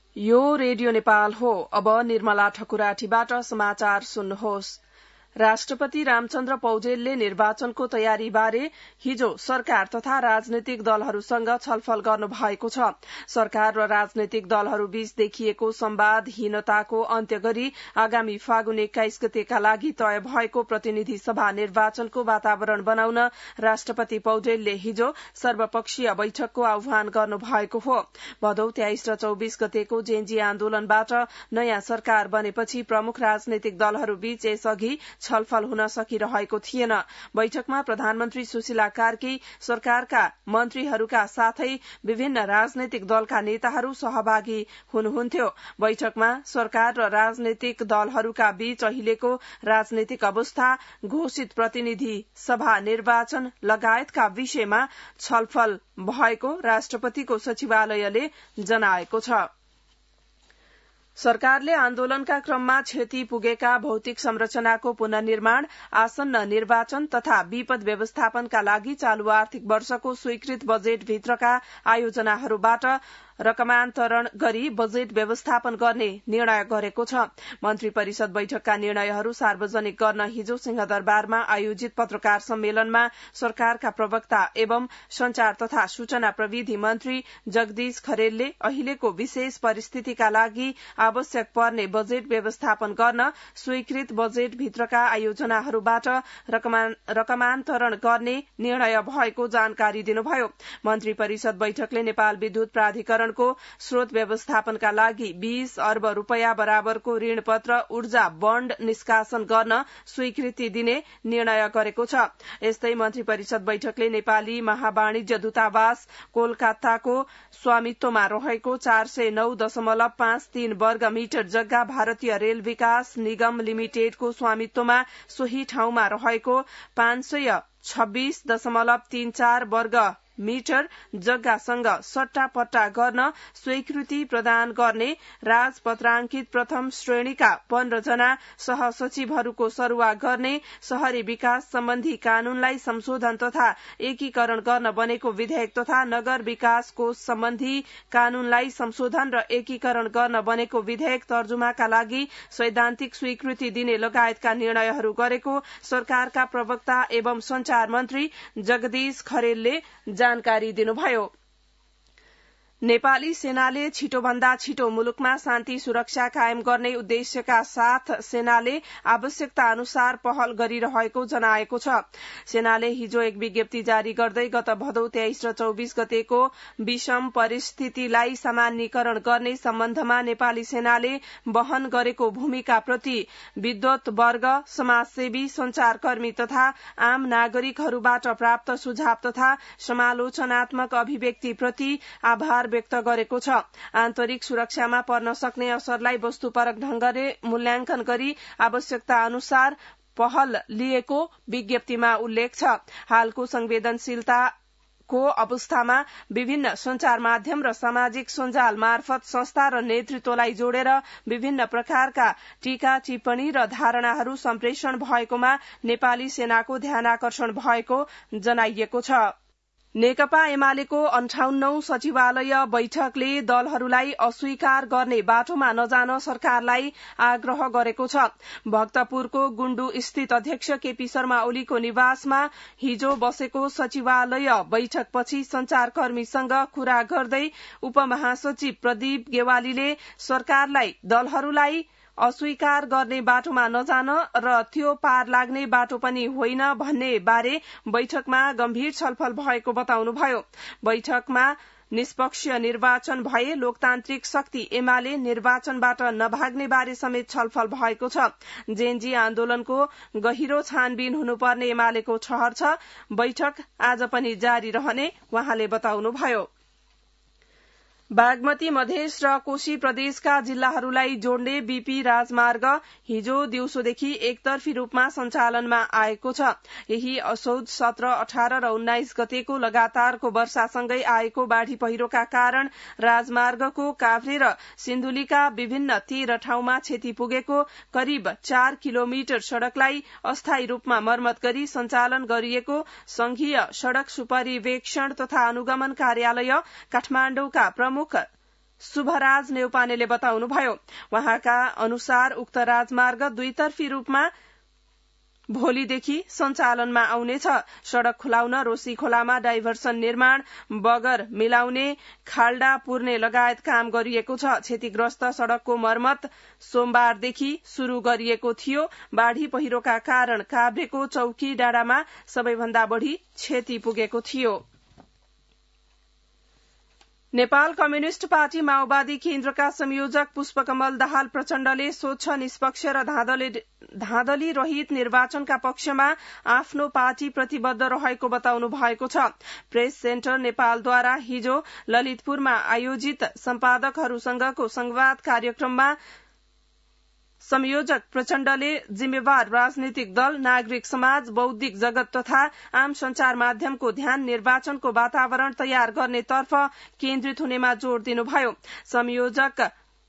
यो रेडियो नेपाल हो। अब निर्मला ठकुराठीबाट समाचार सुन्नुहोस्। राष्ट्रपति रामचन्द्र पौडेलले निर्वाचनको तयारीबारे हिजो सरकार तथा राजनैतिक दलहरूसँग छलफल गर्नु भएको छ। सरकार र राजनैतिक दलहरूबीच देखिएको संवादहीनताको अन्त्य गरी आगामी फागुन 21 गतेका लागि तय भएको प्रतिनिधि सभा निर्वाचनको वातावरण बनाउन राष्ट्रपति पौडेलले हिजो सर्वपक्षीय बैठकको आह्वान गर्नु भएको हो। भदौ 23 र 24 गतेको जेएनजी आन्दोलनबाट नयाँ सरकार बनेपछि प्रमुख राजनैतिक दलहरूबीच यसअघि छलफल हुन सकिरहेको थिएन। बैठकमा प्रधानमन्त्री सुशीला कार्की, सरकारका मन्त्रीहरूका साथै विभिन्न राजनैतिक दलका नेताहरू सहभागी हुनुहुन्थ्यो। बैठकमा सरकार र राजनैतिक दलहरूका बीच अहिलेको राजनैतिक अवस्था, घोषित प्रतिनिधि सभा निर्वाचन लगायतका विषयमा छलफल भएको राष्ट्रपतिको सचिवालयले जनाएको छ। सरकारले आन्दोलनका क्रममा क्षति पुगेका भौतिक संरचनाको पुनर्निर्माण, आसन्न निर्वाचन तथा विपद व्यवस्थापनका लागि चालू आर्थिक वर्षको स्वीकृत बजेटभित्रका आयोजनाहरूबाट रकमान्तरण गरी बजेट व्यवस्थापन गर्ने निर्णय गरेको छ। मन्त्री परिषद बैठकका निर्णयहरू सार्वजनिक गर्न हिजो सिंहदरबारमा आयोजित पत्रकार सम्मेलनमा सरकारका प्रवक्ता एवं संचार तथा सूचना प्रविधि मन्त्री जगदीश खरेलले अहिलेको विशेष परिस्थितिका लागि आवश्यक पर्ने बजेट व्यवस्थापन गर्न स्वीकृत बजेटभित्रका आयोजनाहरूबाट रकमान्तरण गर्ने निर्णय भएको जानकारी दिनुभयो। मन्त्री परिषद बैठकले नेपाल विद्युत प्राधिकरण को स्रोत व्यवस्थापनका लागि 20 अर्ब रूपैयाँ बराबरको ऋणपत्र ऊर्जा बण्ड निष्कासन गर्न स्वीकृति दिने निर्णय गरेको छ। यस्तै मन्त्री परिषद बैठकले नेपाली महावाणिज्य दूतावास कोलकाताको स्वामित्वमा रहेको 409.53 वर्ग मिटर जग्गा भारतीय रेल विकास निगम लिमिटेडको स्वामित्वमा सोही ठाउँमा रहेको 526.34 वर्ग मिटर जग्गासँग सट्टापट्टा गर्न स्वीकृति प्रदान गर्ने राजपत्राङ्कित प्रथम श्रेणीका 15 जना सहसचिवहरूको सरुवा गर्ने शहरी विकास सम्बन्धी कानूनलाई संशोधन तथा एकीकरण गर्न बनेको विधेयक तथा नगर विकास कोष सम्बन्धी कानूनलाई संशोधन र एकीकरण गर्न बनेको विधेयक तर्जुमाका लागि सैद्धान्तिक स्वीकृति दिने लगायतका निर्णयहरू गरेको सरकारका प्रवक्ता एवं संचार मन्त्री जगदीश खरेलले जानकारी दिनुभयो। नेपाली सेनाले छिटोभन्दा छिटो मुलुकमा शान्ति सुरक्षा कायम गर्ने उद्देश्यका साथ सेनाले आवश्यकता अनुसार पहल गरिरहेको जनाएको छ। सेनाले हिजो एक विज्ञप्ति जारी गर्दै गत भदौ 23 र 24 गतेको विषम परिस्थितिलाई सामान्यीकरण गर्ने सम्बन्धमा नेपाली सेनाले वहन गरेको भूमिकाप्रति विद्वत वर्ग, समाजसेवी, संचारकर्मी तथा आम नागरिकहरूबाट प्राप्त सुझाव तथा समालोचनात्मक अभिव्यक्तिप्रति आभार व्यक्त गरेको छ। आन्तरिक सुरक्षामा पर्न सक्ने असरलाई वस्तुपरक ढंगले मूल्याङ्कन गरी आवश्यकता अनुसार पहल लिएको विज्ञप्तिमा उल्लेख छ। हालको संवेदनशीलताको अवस्थामा विभिन्न संचार माध्यम र सामाजिक सञ्जाल मार्फत संस्था र नेतृत्वलाई जोडेर विभिन्न प्रकारका टीका टिप्पणी र धारणाहरू सम्प्रेषण भएकोमा नेपाली सेनाको ध्यानाकर्षण भएको जनाइएको छ। नेकपा एमालेको 58औं सचिवालय बैठकले दलहरूलाई अस्वीकार गर्ने बाटोमा नजान सरकारलाई आग्रह गरेको छ। भक्तपुरको गुण्डु स्थित अध्यक्ष केपी शर्मा ओलीको निवासमा हिजो बसेको सचिवालय बैठकपछि संचारकर्मीसँग कुरा गर्दै उपमहासचिव प्रदीप गेवालीले सरकारलाई दलहरूलाई अस्वीकार गर्ने बाटोमा नजान र त्यो पार लाग्ने बाटो पनि होइन भन्ने बारे बैठकमा गम्भीर छलफल भएको बताउनुभयो। बैठकमा निष्पक्ष निर्वाचन भए लोकतान्त्रिक शक्ति एमाले निर्वाचनबाट नभाग्ने बारे समेत छलफल भएको छ। जेएनजी आन्दोलनको गहिरो छानबिन हुनुपर्ने एमालेको ठहर छ। बैठक आज पनि जारी रहने उहाँले बताउनुभयो। बागमती मधेस र कोशी प्रदेशका जिल्लाहरूलाई जोड्ने बीपी राजमार्ग हिजो दिउँसोदेखि एकतर्फी रूपमा सञ्चालनमा आएको छ। यही असोज 17, 18 र 19 गतेको लगातारको वर्षासँगै आएको बाढ़ी पहिरोका कारण राजमार्गको काभ्रे र सिन्धुलीका विभिन्न 13 ठाउँमा क्षति पुगेको करिब 4 किलोमिटर सड़कलाई अस्थायी रूपमा मर्मत गरी सञ्चालन गरिएको संघीय सड़क सुपरिवेक्षण तथा अनुगमन कार्यालय काठमाडौँका प्रमुख शुभराज नेउपानेले बताउनुभयो। वहाँका अनुसार उक्त राजमार्ग दुईतर्फी रूपमा भोलिदेखि सञ्चालनमा आउनेछ। सड़क खुलाउन रोशी खोलामा डाइभर्सन निर्माण, बगर मिलाउने, खाल्डा पुर्ने लगायत काम गरिएको छ। क्षतिग्रस्त सड़कको मर्मत सोमबारदेखि शुरू गरिएको थियो। बाढ़ी पहिरोका कारण काभ्रेको चौकी डाँडामा सबैभन्दा बढ़ी क्षति पुगेको थियो। नेपाल कम्युनिष्ट पार्टी माओवादी केन्द्रका संयोजक पुष्पकमल दाहाल प्रचण्डले स्वच्छ, निष्पक्ष र धाँधली रहित निर्वाचनका पक्षमा आफ्नो पार्टी प्रतिबद्ध रहेको बताउनु भएको छ। प्रेस सेन्टर नेपालद्वारा हिजो ललितपुरमा आयोजित सम्पादकहरूसँगको संवाद कार्यक्रममा संयोजक प्रचण्डले जिम्मेवार राजनीतिक दल, नागरिक समाज, बौद्धिक जगत तथा आम संचार माध्यमको ध्यान निर्वाचनको वातावरण तयार गर्नेतर्फ केन्द्रित हुनेमा जोड़ दिनुभयो। संयोजक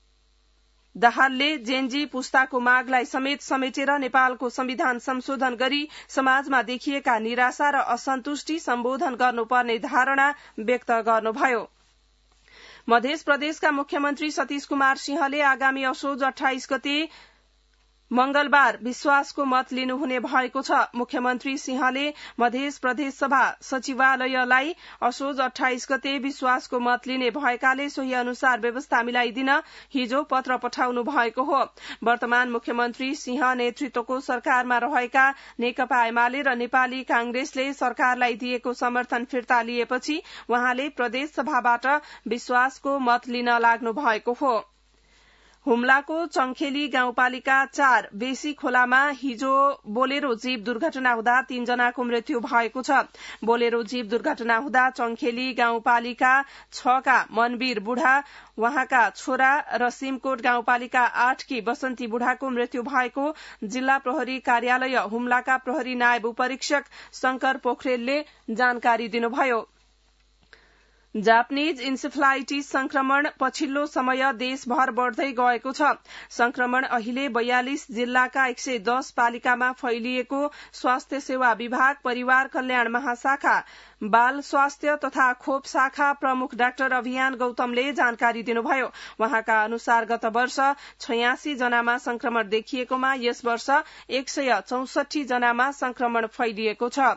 दाहालले जेनजी पुस्ताको मागलाई समेत समेटेर नेपालको संविधान संशोधन गरी समाजमा देखिएका निराशा र असन्तुष्टि सम्बोधन गर्नुपर्ने धारणा व्यक्त गर्नुभयो। मध्य प्रदेशका मुख्यमन्त्री सतीश कुमार सिंहले आगामी असोज 28 गते मंगलबार विश्वासको मत लिनुहुने भएको छ। मुख्यमन्त्री सिंहले मध्य प्रदेश सभा सचिवालयलाई असोज 28 गते विश्वासको मत लिने भएकाले सोही अनुसार व्यवस्था मिलाइदिन हिजो पत्र पठाउनु भएको हो। वर्तमान मुख्यमन्त्री सिंह नेतृत्वको सरकारमा रहेका नेकपा एमाले र नेपाली कांग्रेसले सरकारलाई दिएको समर्थन फिर्ता लिएपछि वहाँले प्रदेश सभाबाट विश्वासको मत लिन लाग्नु भएको हो। हुम्लाको चङखेली गाउँपालिका 4 बेसी खोलामा हिजो बोलेरो जीव दुर्घटना हुँदा 3 जनाको मृत्यु भएको छ। बोलेरो जीव दुर्घटना हुँदा चङखेली गाउँपालिका 6 का मनवीर बुढा, वहाँका छोरा र सिमकोट गाउँपालिका 8 की बसन्ती बुढाको मृत्यु भएको जिल्ला प्रहरी कार्यालय हुम्लाका प्रहरी नायब उपरीक्षक शंकर पोखरेलले जानकारी दिनुभयो। जापानीज इन्सेफ्लाइटिस संक्रमण पछिल्लो समय देशभर बढ़दै गएको छ। संक्रमण अहिले 42 जिल्लाका 110 पालिकामा फैलिएको स्वास्थ्य सेवा विभाग, परिवार कल्याण महाशाखा, बाल स्वास्थ्य तथा खोप शाखा प्रमुख डाक्टर अभियान गौतमले जानकारी दिनुभयो। वहाँका अनुसार गत वर्ष 86 जनामा संक्रमण देखिएकोमा यस वर्ष 164 जनामा संक्रमण फैलिएको छ।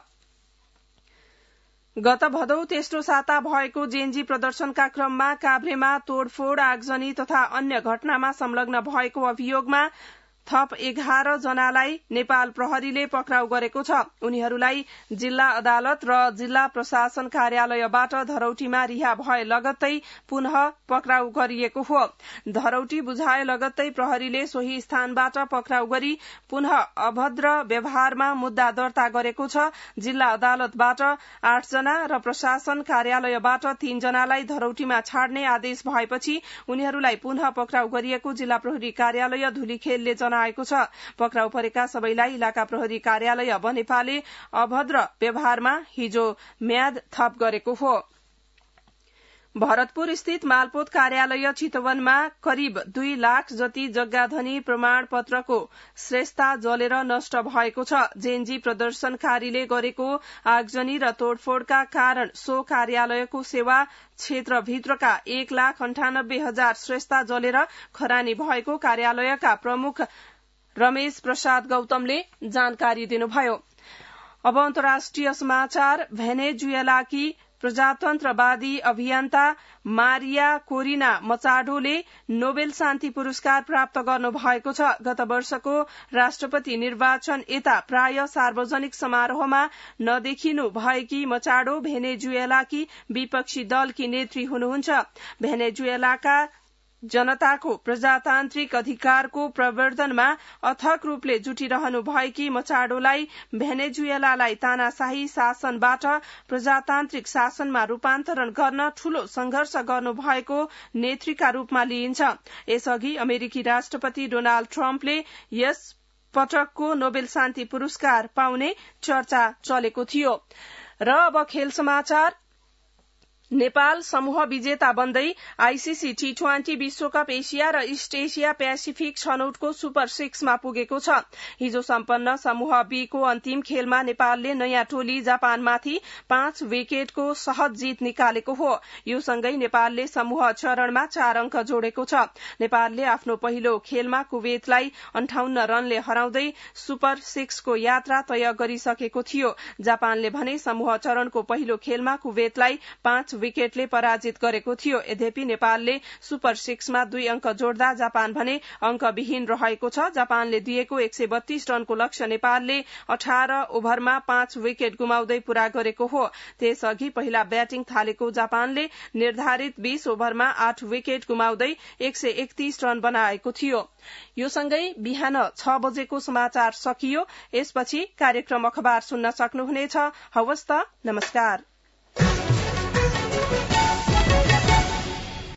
गत भदौ तेस्रो साता भएको जेएनजी प्रदर्शनका क्रममा काभ्रेमा तोडफोड, आगजनी तथा अन्य घटनामा संलग्न भएको अभियोगमा थप 11 जनालाई नेपाल प्रहरीले पक्राउ गरेको छ। उनीहरूलाई जिल्ला अदालत र जिल्ला प्रशासन कार्यालयबाट धरौटीमा रिहा भए लगत्तै पुनः पक्राउ गरिएको हो। धरौटी बुझाए लगत्तै प्रहरीले सोही स्थानबाट पक्राउ गरी पुनः अभद्र व्यवहारमा मुद्दा दर्ता गरेको छ। जिल्ला अदालतबाट 8 जना र प्रशासन कार्यालयबाट 3 जनालाई धरौटीमा छाड्ने आदेश भएपछि उनीहरूलाई पुनः पक्राउ गरिएको जिल्ला प्रहरी कार्यालय धुलीखेलले जनाएको छ। पक्राउ परेका सबैलाई इलाका प्रहरी कार्यालय बनेपाले अभद्र व्यवहारमा हिजो म्याद थप गरेको हो। भरतपुर स्थित मालपोत कार्यालय चितवनमा करिब 2 लाख जति जग्गाधनी प्रमाण पत्रको श्रेष्ठता जलेर नष्ट भएको छ। जेएनजी प्रदर्शनकारीले गरेको आगजनी र तोडफोडका कारण सो कार्यालयको सेवा क्षेत्रभित्रका 1,98,000 श्रेष्ठता जलेर खरानी भएको कार्यालयका प्रमुख रमेश प्रसाद गौतमले जानकारी दिनुभयो। अब अन्तर्राष्ट्रिय समाचार। भेनेजुएलाकी प्रजातन्त्रवादी अभियन्ता मारिया कोरिना मचाडोले नोबेल शान्ति पुरस्कार प्राप्त गर्नु भएको छ। गत वर्षको राष्ट्रपति निर्वाचन यता प्राय सार्वजनिक समारोहमा नदेखिनु भएकी मचाडो भेनेजुएलाकी विपक्षी दलकी नेत्री हुनुहुन्छ। भेनेजुएलाका जनताको प्रजातान्त्रिक अधिकारको प्रवर्धनमा अथक रूपले जुटिरहनु भएकी मचाडोलाई भेनेजुएलालाई तानाशाही शासनबाट प्रजातान्त्रिक शासनमा रूपान्तरण गर्न ठूलो संघर्ष गर्नु भएको नेत्रीका रूपमा लिइन्छ। यसअघि अमेरिकी राष्ट्रपति डोनाल्ड ट्रम्पले यस पटकको नोबेल शान्ति पुरस्कार पाउने चर्चा चलेको थियो। र अब खेल समाचार। नेपाल समूह विजेता बन्दै आईसीसी T20 विश्वकप एसिया र इस्ट एसिया पेसिफिक छनौटको सुपर 6 मा पुगेको छ। हिजो सम्पन्न समूह बी को अन्तिम खेलमा नेपालले नयाँ टोली जापानमाथि 5 विकेटको सहज जित निकालेको हो। यो सँगै नेपालले समूह चरणमा 4 अंक जोडेको छ। नेपालले आफ्नो पहिलो खेलमा कुवेतलाई 58 रनले हराउँदै सुपर 6 को यात्रा तय गरिसकेको थियो। जापानले भने समूह चरणको पहिलो खेलमा कुवेतलाई 5 विकेटले पराजित गरेको थियो। यद्यपि नेपालले सुपर 6 मा 2 अंक जोड्दा जापान भने अंकविहीन रहेको छ। जापानले दिएको 132 रनको लक्ष्य नेपालले 18 ओभरमा 5 विकेट गुमाउँदै पूरा गरेको हो। त्यसअघि पहिला ब्याटिङ थालेको जापानले निर्धारित 20 ओभरमा 8 विकेट गुमाउँदै 131 रन बनाएको थियो। यो सँगै बिहान 6 बजेको समाचार सकियो। यसपछि कार्यक्रम अखबार सुन्न सक्नुहुनेछ। हवस् त, नमस्कार।